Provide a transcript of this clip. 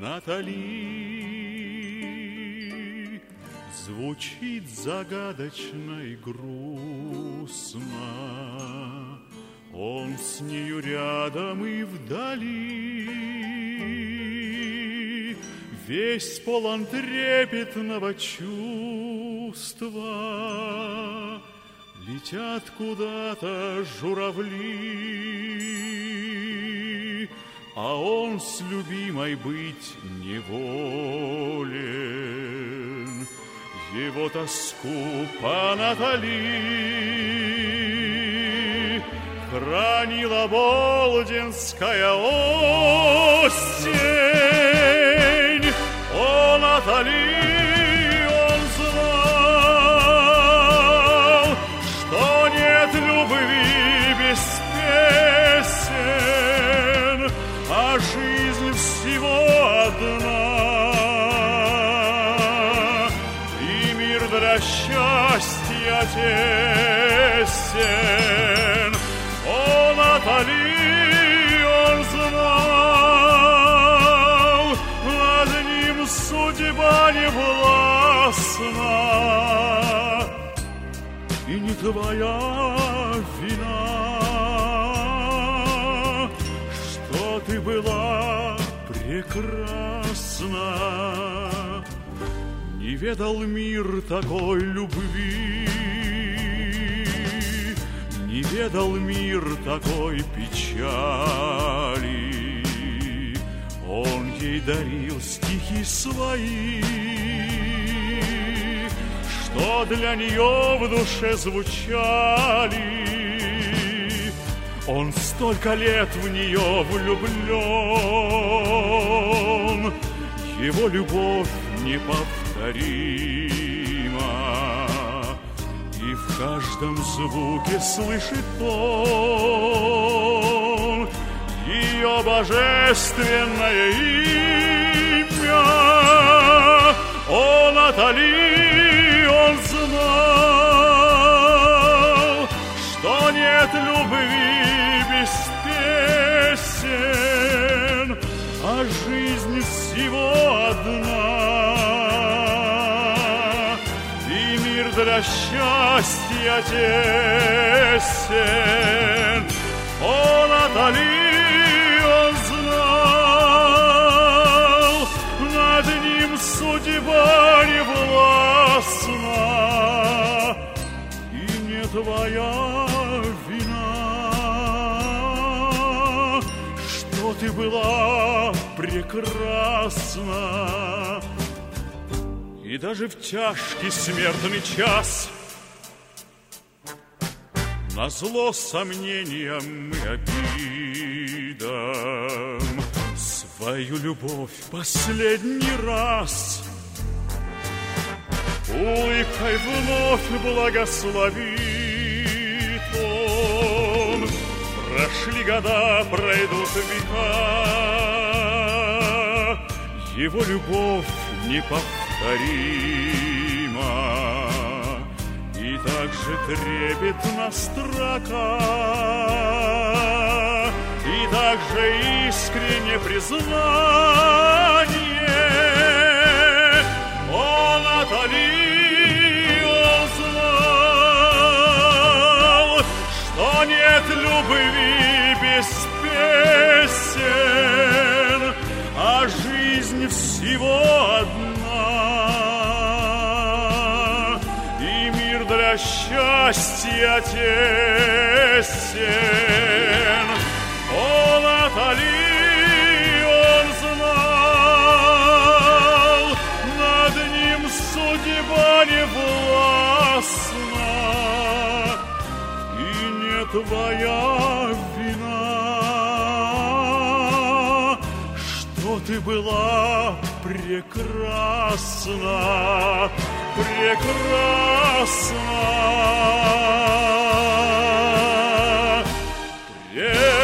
Натали звучит загадочно и грустно. Он с нею рядом и вдали, весь полон трепетного чувства. Летят куда-то журавли, а он с любимой быть неволен. Его тоску по Натали хранила болдинская осень. О, Натали, он знал, что нет любви без песен, а жизнь всего одна, и мир для счастья тесен. О, Натали, он знал, над ним судьба не властна, и не твоя вина, что ты была прекрасна. Не ведал мир такой любви, не ведал мир такой печали. Он ей дарил стихи свои, что для нее в душе звучали. Он столько лет в нее влюблен, его любовь неповторима, и в каждом звуке слышит он ее божественное имя. О, Натали, он знал, что нет любви без песен, а жизнь всего одна, и мир для счастья тесен. О, Натали, он знал, над ним судьба не властна, и не твоя вина, что ты была прекрасна. И даже в тяжкий смертный час, назло сомнениям и обидам, свою любовь последний раз улыбкой вновь благословит он. Прошли года, пройдут века, его любовь неповторима, и так же трепетна строка, и так же искренне признание. О, Натали, он знал, что нет любви без песен, а жизнь всего одна, и мир для счастья тесен. О, Натали, он знал, над ним судьба не властна, и не твоя вина, что ты была прекрасна, прекрасна.